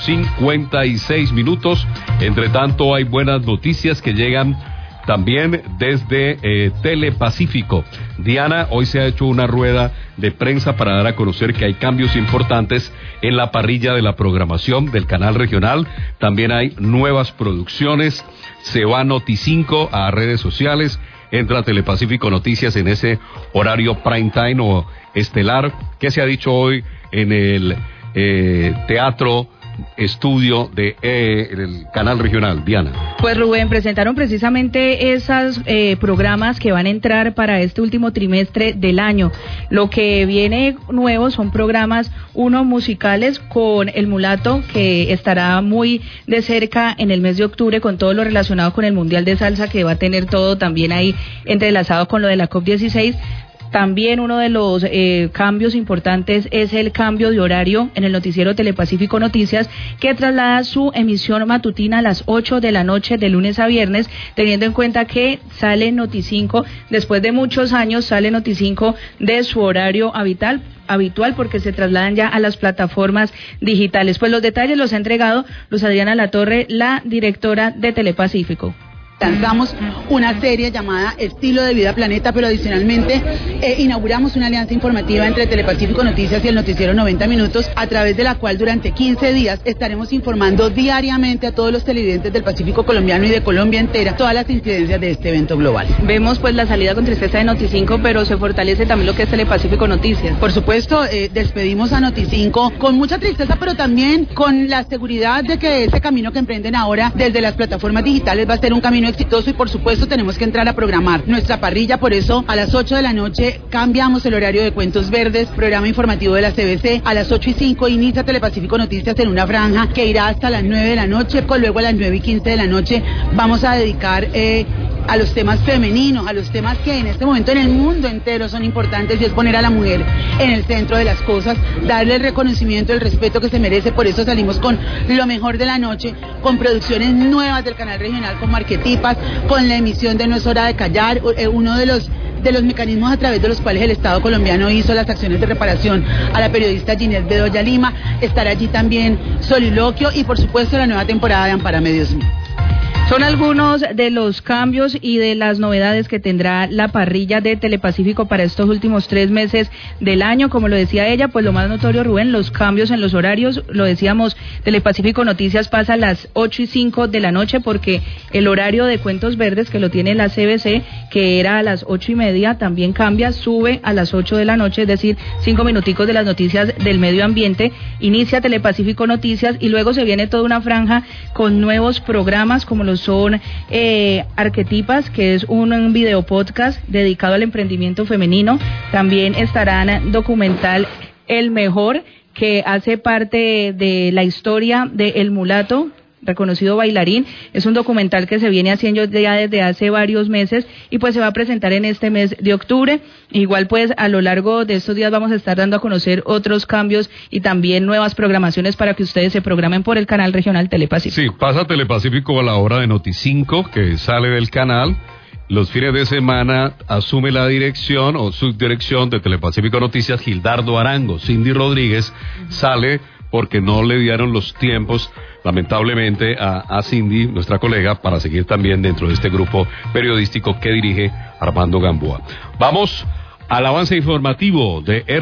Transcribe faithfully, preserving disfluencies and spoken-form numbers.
cincuenta y seis minutos. Entre tanto, hay buenas noticias que llegan también desde eh, Telepacífico. Diana, hoy se ha hecho una rueda de prensa para dar a conocer que hay cambios importantes en la parrilla de la programación del canal regional. También hay nuevas producciones. Se va Noti cinco a redes sociales. Entra Telepacífico Noticias en ese horario prime time o estelar. ¿Qué se ha dicho hoy en el eh, teatro estudio de eh, el canal regional, Diana? Pues Rubén, presentaron precisamente esos eh, programas que van a entrar para este último trimestre del año. Lo que viene nuevo son programas, uno musicales con El Mulato, que estará muy de cerca en el mes de octubre con todo lo relacionado con el Mundial de Salsa, que va a tener todo también ahí entrelazado con lo de la COP dieciséis. También uno de los eh, cambios importantes es el cambio de horario en el noticiero Telepacífico Noticias, que traslada su emisión matutina a las ocho de la noche de lunes a viernes, teniendo en cuenta que sale Noti cinco, después de muchos años sale Noti cinco de su horario habitual, habitual porque se trasladan ya a las plataformas digitales. Pues los detalles los ha entregado Luz Adriana Latorre, la directora de Telepacífico. Lanzamos una serie llamada Estilo de Vida Planeta, pero adicionalmente eh, inauguramos una alianza informativa entre Telepacífico Noticias y el noticiero noventa minutos, a través de la cual durante quince días estaremos informando diariamente a todos los televidentes del Pacífico colombiano y de Colombia entera todas las incidencias de este evento global. Vemos pues la salida con tristeza de Noti cinco, pero se fortalece también lo que es Telepacífico Noticias. Por supuesto, eh, despedimos a Noti cinco con mucha tristeza, pero también con la seguridad de que ese camino que emprenden ahora desde las plataformas digitales va a ser un camino exitoso, y por supuesto tenemos que entrar a programar nuestra parrilla. Por eso a las ocho de la noche cambiamos el horario de Cuentos Verdes, programa informativo de la C B C. A las ocho y cinco inicia Telepacífico Noticias en una franja que irá hasta las nueve de la noche, con luego a las nueve y quince de la noche vamos a dedicar eh, a los temas femeninos, a los temas que en este momento en el mundo entero son importantes, y es poner a la mujer en el centro de las cosas, darle el reconocimiento, el respeto que se merece. Por eso salimos con lo mejor de la noche, con producciones nuevas del canal regional, con Marquetipas, con la emisión de No es hora de callar, uno de los de los mecanismos a través de los cuales el Estado colombiano hizo las acciones de reparación a la periodista Ginette Bedoya Lima. Estará allí también Soliloquio y por supuesto la nueva temporada de Ampárame Dios mío. Son algunos de los cambios y de las novedades que tendrá la parrilla de Telepacífico para estos últimos tres meses del año. Como lo decía ella, pues lo más notorio, Rubén, los cambios en los horarios. Lo decíamos, Telepacífico Noticias pasa a las ocho y cinco de la noche porque el horario de Cuentos Verdes, que lo tiene la C B C, que era a las ocho y media, también cambia, sube a las ocho de la noche, es decir, cinco minuticos de las noticias del medio ambiente. Inicia Telepacífico Noticias y luego se viene toda una franja con nuevos programas como los son eh, Arquetipas, que es un, un video podcast dedicado al emprendimiento femenino. También estarán documental El Mejor, que hace parte de la historia de El Mulato, reconocido bailarín. Es un documental que se viene haciendo ya desde hace varios meses y pues se va a presentar en este mes de octubre. Igual pues a lo largo de estos días vamos a estar dando a conocer otros cambios y también nuevas programaciones para que ustedes se programen por el canal regional Telepacífico. Sí, pasa Telepacífico a la hora de Noti cinco, que sale del canal. Los fines de semana asume la dirección o subdirección de Telepacífico Noticias Gildardo Arango. Cindy Rodríguez sale porque no le dieron los tiempos, lamentablemente, a, a Cindy, nuestra colega, para seguir también dentro de este grupo periodístico que dirige Armando Gamboa. Vamos al avance informativo de R.